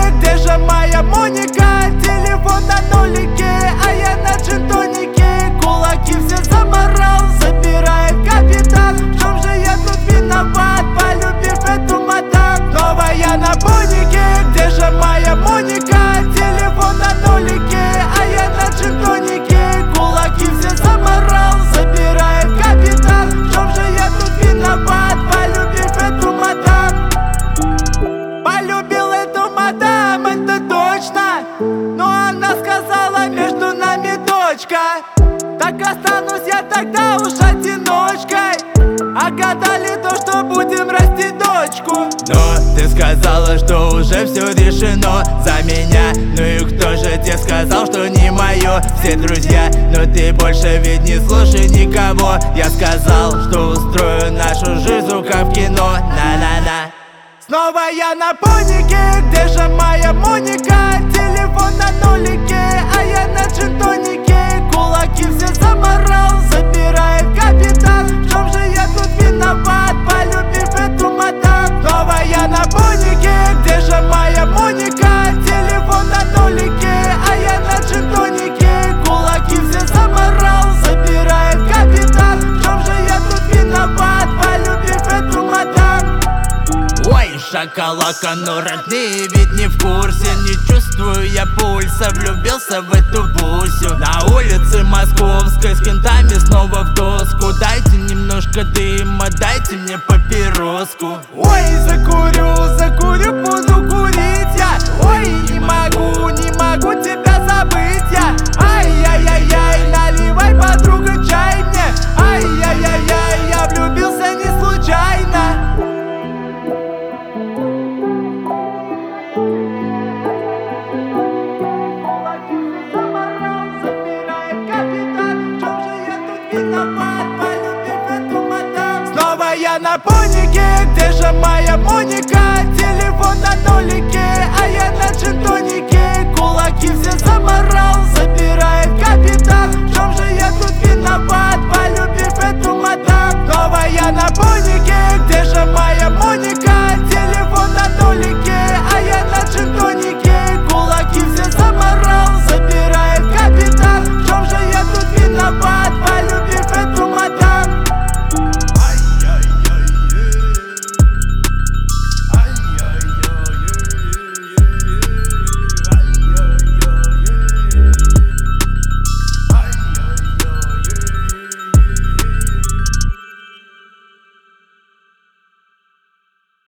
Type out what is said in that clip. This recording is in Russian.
где же моя Моника? Телефон на нулике, а я на джин-тонике. Кулаки все заморал, забирает капитан. В чем же я тут виноват, полюбив эту мадам? Снова я на бонике, где же моя Моника? Телефон на нулике, а я на джин-тонике. Кулаки все заморал, забирает капитан. В чем же я тут виноват, полюбив эту мадам? Полюбил эту мадам, это точно. Но она сказала, между нами дочка. Так останусь я тогда уж одиночкой. А гадали то, что будем растить дочку. Но ты сказала, что уже все решено за меня. Ну и кто же тебе сказал, что не мое? Все друзья, но ты больше ведь не слушай никого. Я сказал, что устрою нашу жизнь как в кино. На-на-на. Снова я на бонике, где же моя Моника? Телефон на нулике, а я на джин-тонике. Кулаки все заморал, забирает капитан. В чем же я тут виноват, полюбив эту мадам? Снова я на бонике, где же моя Моника? Телефон на нулике, а я на джин-тонике. Кулаки все заморал, забирает капитан. В чем же я тут виноват, полюбив эту мадам? Ой, шоколадка, но родные ведь не в курсе. Не чувствую я пульса, влюбился в эту бусю. На улице Московской с кентами снова в доску. Дайте немножко дыма, дайте мне папироску. Ой, закурю, буду курить я. Ой, не могу тебя забыть я. Ай-яй-яй-яй, наливай, подруга, чай мне. Ай-яй-яй-яй, я влюбился не случайно. Снова я на бонике, где же моя Моника?